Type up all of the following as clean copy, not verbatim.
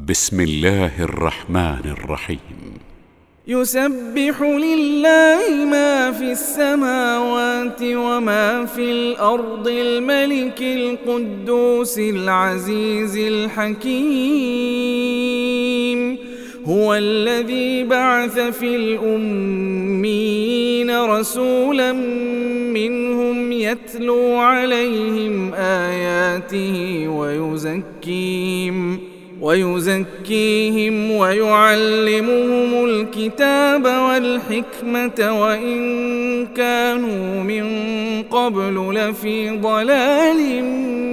بسم الله الرحمن الرحيم. يسبح لله ما في السماوات وما في الأرض الملك القدوس العزيز الحكيم. هو الذي بعث في الأميين رسولا منهم يتلو عليهم آياته ويزكيهم ويعلمهم الكتاب والحكمة وإن كانوا من قبل لفي ضلال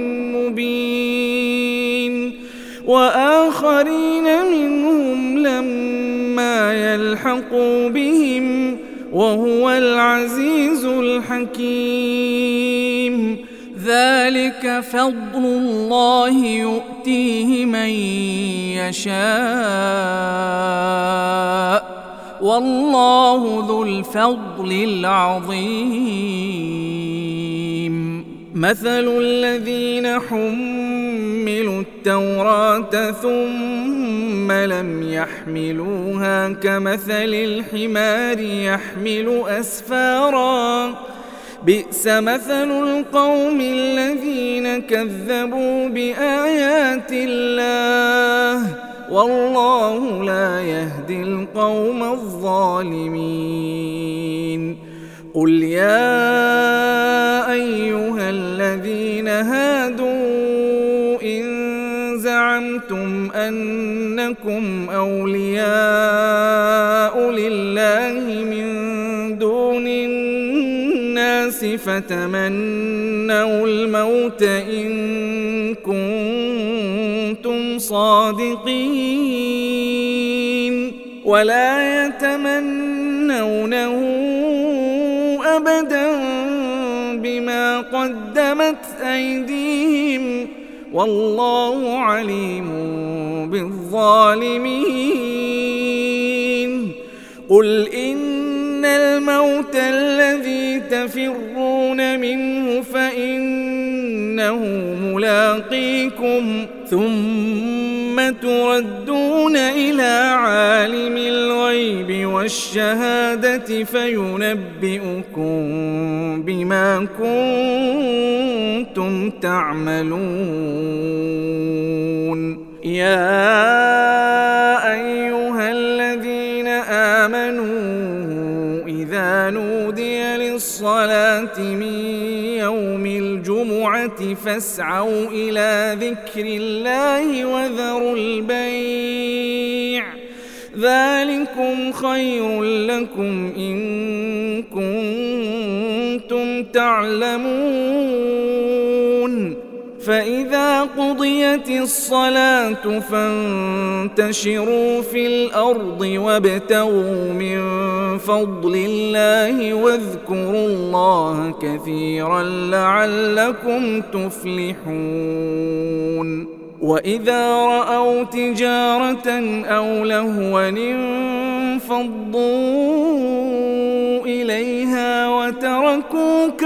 مبين، وآخرين منهم لما يلحقوا بهم وهو العزيز الحكيم. ذلك فضل الله يؤتيه من يشاء والله ذو الفضل العظيم. مثل الذين حملوا التوراة ثم لم يحملوها كمثل الحمار يحمل أسفارا، بئس مثل القوم الذين كذبوا بآيات الله والله لا يهدي القوم الظالمين. قل يا أيها الذين هادوا إن زعمتم أنكم أولياء لله من دون الناس فتمنوا الموت إن كنتم صادقين ولا يتمنونه أبدا بما قدمت أيديهم والله عليم بالظالمين. قل إن الموت الذي تفرون منه فإنه ملاقيكم ثم تردون إلى عالم الغيب والشهادة فينبئكم بما كنتم تعملون. يا أيها الذين آمنوا إذا نودي للصلاة من يوم الجمعة فاسعوا إلى ذكر الله وذروا البيع ذلكم خير لكم إن كنتم تعلمون. فإذا قضيت الصلاة فانتشروا في الأرض وابتغوا من فضل الله واذكروا الله كثيرا لعلكم تفلحون. وإذا رأوا تجارة أو لهوا انفضوا إليها وتركوك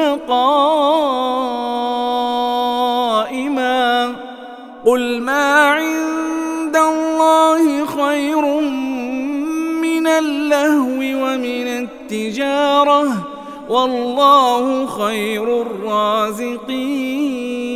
قائما. قل ما عند الله خير من اللهو ومن التجارة والله خير الرازقين.